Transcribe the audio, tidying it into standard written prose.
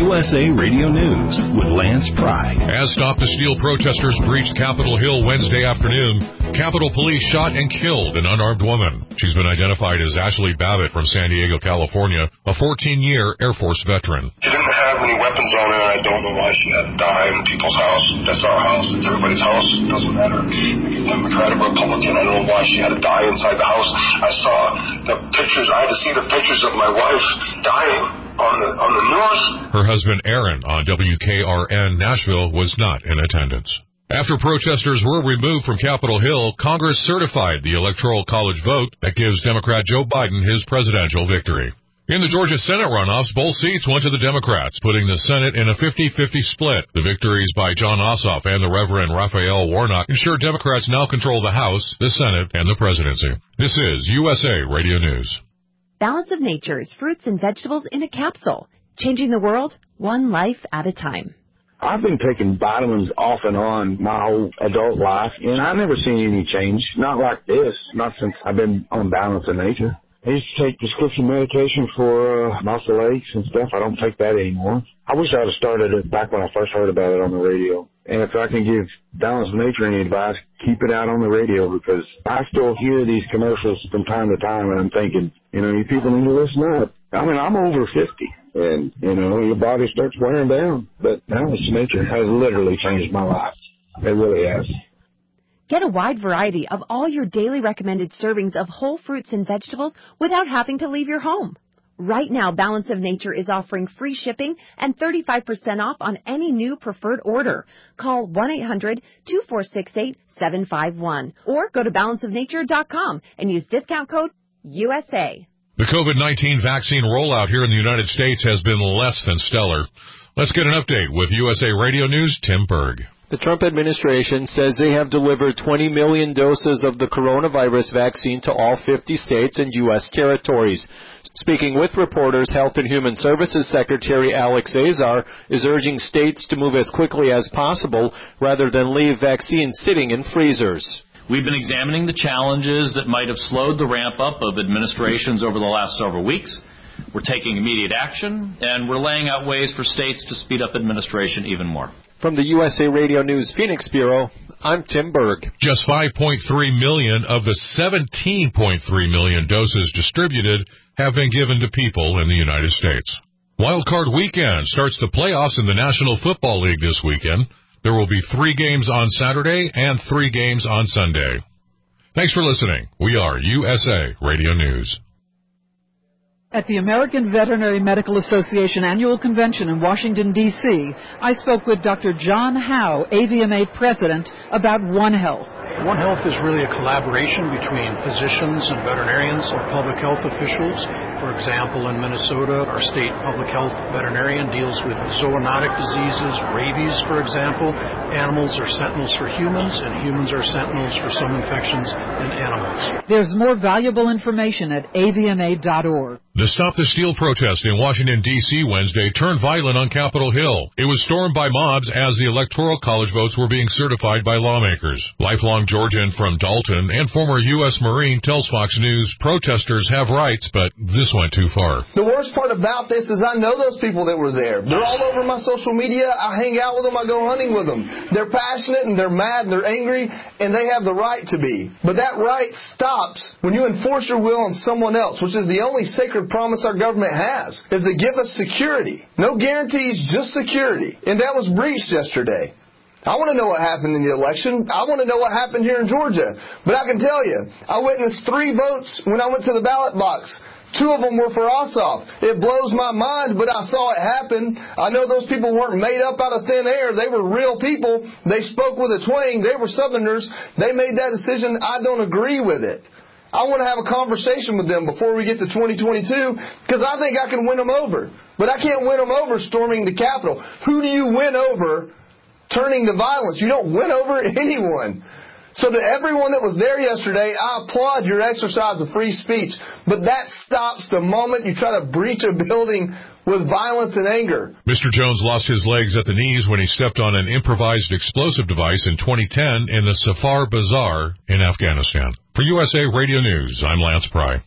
USA Radio News with Lance Pry. As Stop the Steal protesters breached Capitol Hill Wednesday afternoon, Capitol Police shot and killed an unarmed woman. She's been identified as Ashley Babbitt from San Diego, California, a 14-year Air Force veteran. She didn't have any weapons on her. I don't know why she had to die in people's house. That's our house. It's everybody's house. It doesn't matter. Democrat or Republican. I don't know why she had to die inside the house. I saw the pictures. I had to see the pictures of my wife dying on the news. Her husband, Aaron, on WKRN Nashville, was not in attendance. After protesters were removed from Capitol Hill, Congress certified the Electoral College vote that gives Democrat Joe Biden his presidential victory. In the Georgia Senate runoffs, both seats went to the Democrats, putting the Senate in a 50-50 split. The victories by John Ossoff and the Reverend Raphael Warnock ensure Democrats now control the House, the Senate, and the presidency. This is USA Radio News. Balance of Nature's fruits and vegetables in a capsule, changing the world one life at a time. I've been taking vitamins off and on my whole adult life, and I've never seen any change. Not like this, not since I've been on Balance of Nature. I used to take prescription medication for muscle aches and stuff. I don't take that anymore. I wish I would have started it back when I first heard about it on the radio. And if I can give Balance of Nature any advice, keep it out on the radio, because I still hear these commercials from time to time, and I'm thinking, you people need to listen up. I mean, I'm over 50, and, your body starts wearing down. But Balance of Nature has literally changed my life. It really has. Get a wide variety of all your daily recommended servings of whole fruits and vegetables without having to leave your home. Right now, Balance of Nature is offering free shipping and 35% off on any new preferred order. Call 1-800-246-8751 or go to balanceofnature.com and use discount code USA. The COVID-19 vaccine rollout here in the United States has been less than stellar. Let's get an update with USA Radio News' Tim Berg. The Trump administration says they have delivered 20 million doses of the coronavirus vaccine to all 50 states and U.S. territories. Speaking with reporters, Health and Human Services Secretary Alex Azar is urging states to move as quickly as possible rather than leave vaccines sitting in freezers. We've been examining the challenges that might have slowed the ramp-up of administrations over the last several weeks. We're taking immediate action, and we're laying out ways for states to speed up administration even more. From the USA Radio News Phoenix Bureau, I'm Tim Berg. Just 5.3 million of the 17.3 million doses distributed have been given to people in the United States. Wild Card Weekend starts the playoffs in the National Football League this weekend. There will be 3 games on Saturday and 3 games on Sunday. Thanks for listening. We are USA Radio News. At the American Veterinary Medical Association Annual Convention in Washington, D.C., I spoke with Dr. John Howe, AVMA President, about One Health. One Health is really a collaboration between physicians and veterinarians or public health officials. For example, in Minnesota, our state public health veterinarian deals with zoonotic diseases, rabies, for example. Animals are sentinels for humans, and humans are sentinels for some infections in animals. There's more valuable information at avma.org. The Stop the Steal protest in Washington, D.C. Wednesday turned violent on Capitol Hill. It was stormed by mobs as the Electoral College votes were being certified by lawmakers. Lifelong Georgian from Dalton and former U.S. Marine tells Fox News protesters have rights, but this went too far. The worst part about this is I know those people that were there. They're all over my social media. I hang out with them. I go hunting with them. They're passionate and they're mad and they're angry, and they have the right to be. But that right stops when you enforce your will on someone else, which is the only sacred promise our government has, is to give us security. No guarantees, just security. And that was breached yesterday. I want to know what happened in the election. I want to know what happened here in Georgia. But I can tell you, I witnessed 3 votes when I went to the ballot box. 2 of them were for Ossoff. It blows my mind, but I saw it happen. I know those people weren't made up out of thin air. They were real people. They spoke with a twang. They were Southerners. They made that decision. I don't agree with it. I want to have a conversation with them before we get to 2022, because I think I can win them over. But I can't win them over storming the Capitol. Who do you win over turning to violence? You don't win over anyone. So to everyone that was there yesterday, I applaud your exercise of free speech. But that stops the moment you try to breach a building with violence and anger. Mr. Jones lost his legs at the knees when he stepped on an improvised explosive device in 2010 in the Safar Bazaar in Afghanistan. For USA Radio News, I'm Lance Pry.